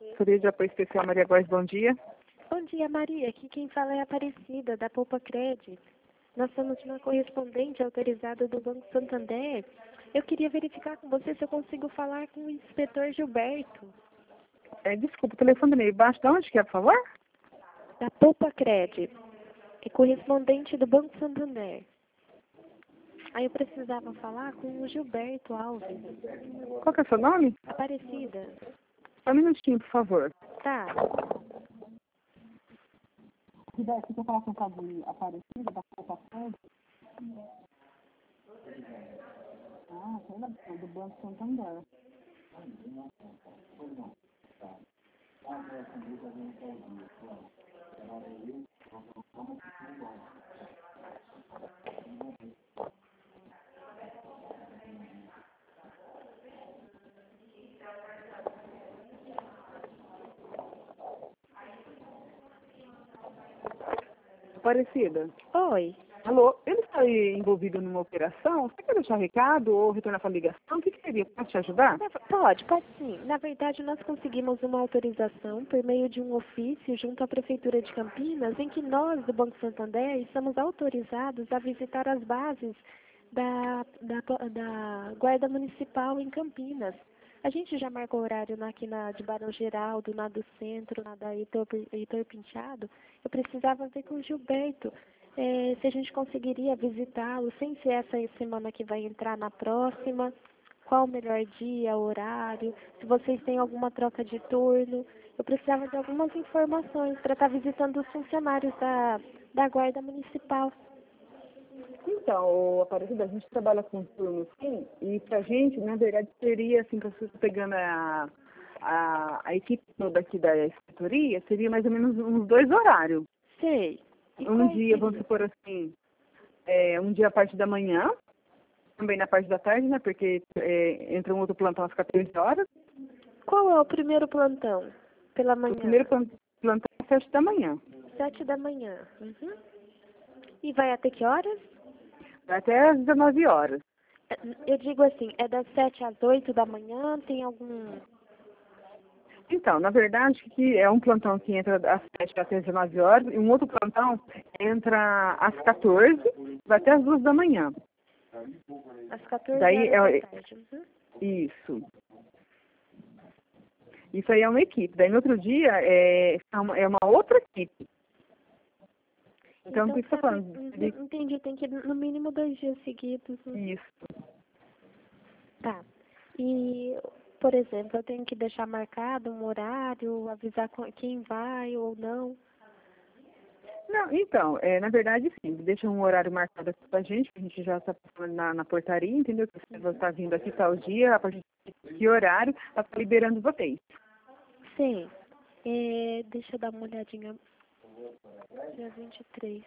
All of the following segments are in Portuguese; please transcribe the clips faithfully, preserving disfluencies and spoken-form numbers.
Assessoria de Apoio Especial Maria Góes, bom dia. Bom dia, Maria. Aqui quem fala é a Aparecida, da Poupa Credit. Nós somos uma correspondente autorizada do Banco Santander. Eu queria verificar com você se eu consigo falar com o inspetor Gilberto. É, desculpa, o telefone meio baixo. De onde que é, por favor? Da Poupa Credit. É correspondente do Banco Santander. Aí eu precisava falar com o Gilberto Alves. Qual que é o seu nome? Aparecida. Só um minutinho, por favor. Tá. Você quer falar com o caso Aparecida, da Poupa Credit? Ah, é do Banco Santander. Aparecida. Oi. Alô, ele está aí envolvido numa operação? Você quer deixar recado ou retornar para a ligação? O que, que seria? Posso te ajudar? Pode, pode sim. Na verdade, nós conseguimos uma autorização por meio de um ofício junto à Prefeitura de Campinas, em que nós, do Banco Santander, estamos autorizados a visitar as bases da, da, da Guarda Municipal em Campinas. A gente já marcou horário na, aqui na de Barão Geraldo, na do Centro, na da Heitor, Heitor Penteado. Eu precisava ver com o Gilberto é, se a gente conseguiria visitá-lo, sem ser essa semana que vai entrar, na próxima. Qual o melhor dia, horário, se vocês têm alguma troca de turno. Eu precisava de algumas informações para estar visitando os funcionários da, da Guarda Municipal. Então, Aparecida, a gente trabalha com turno, sim, e pra gente, na verdade, seria, assim, para você pegando a, a, a equipe toda aqui da inspetoria, seria mais ou menos uns dois horários. Sei. E Um dia, seria? vamos supor assim, é, um dia a parte da manhã, também na parte da tarde, né, porque é, entra um outro plantão às quatorze horas. Qual é o primeiro plantão? Pela manhã? O primeiro plan- plantão é às sete da manhã. Sete da manhã. Uhum. E vai até que horas? Vai até às dezenove horas. Eu digo assim, é das sete às oito da manhã, tem algum... Então, na verdade, que é um plantão que entra às sete até às dezenove horas, e um outro plantão entra às quatorze, vai até às duas da manhã. Às quatorze Daí horas é da tarde. Uhum. isso. Isso aí é uma equipe. Daí no outro dia é, é uma é uma outra equipe. Então, o que você está sabe, falando? uhum, entendi, tem que ir no mínimo dois dias seguidos. Né? Isso. Tá. E, por exemplo, eu tenho que deixar marcado um horário, avisar com- quem vai ou não. Não, então, é, na verdade, sim, deixa um horário marcado aqui pra gente, que a gente já está na, na portaria, entendeu? Que você está vindo aqui tal dia, a partir de que horário, ela está liberando vocês. Sim. É, deixa eu dar uma olhadinha. Dia vinte e três.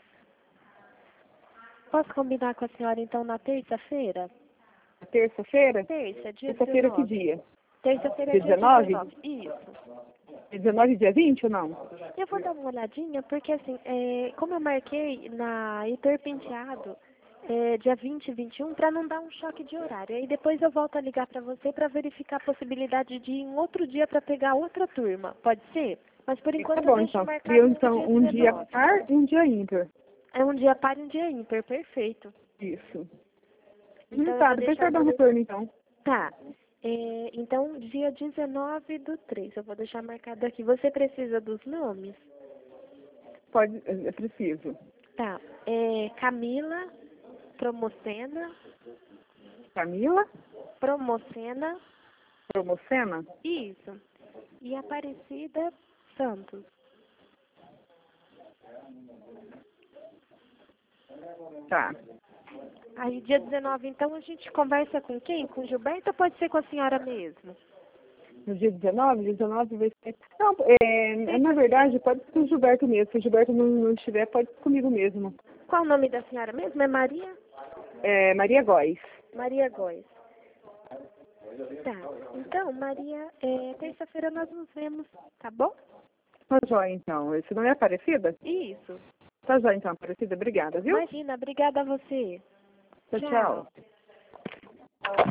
Posso combinar com a senhora, então, na terça-feira? Terça-feira? Terça, dia Terça-feira que dezenove. dia? Terça-feira, Dia dia dezenove? dezenove. Isso. Dia dezenove e dia vinte ou não? Eu vou dar uma olhadinha, porque assim, é, como eu marquei na Heitor Penteado, é, dia vinte e vinte e um, para não dar um choque de horário. Aí depois eu volto a ligar para você para verificar a possibilidade de ir em outro dia para pegar outra turma. Pode ser? Mas por Tá enquanto bom, eu deixo então. marcado Criou, no então, dia um dia dezenove. par e um dia ímpar. É um dia par e um dia ímpar, perfeito. Isso. Então Hum, eu tá, vou depois deixar você dá um no... retorno, então. Tá. É, então, dia dezenove do três, eu vou deixar marcado aqui. Você precisa dos nomes? Pode, é preciso. Tá. É Camila Promocena. Camila, Promocena. Promocena? Isso. E Aparecida Santos. Tá. Aí, dia dezenove, então, a gente conversa com quem? Com o Gilberto ou pode ser com a senhora mesmo? No dia dezenove, dia dezenove vai ser... Não, é, na verdade, pode ser com o Gilberto mesmo. Se o Gilberto não, não estiver, pode ser comigo mesmo. Qual o nome da senhora mesmo? É Maria? É Maria Góes. Maria Góes. Tá. Então, Maria, é, terça-feira nós nos vemos, tá bom? Tá jóia, então. Esse não é Aparecida? Isso. Tá jóia, então, Aparecida. Obrigada, viu? Imagina, obrigada a você. Tchau, tchau.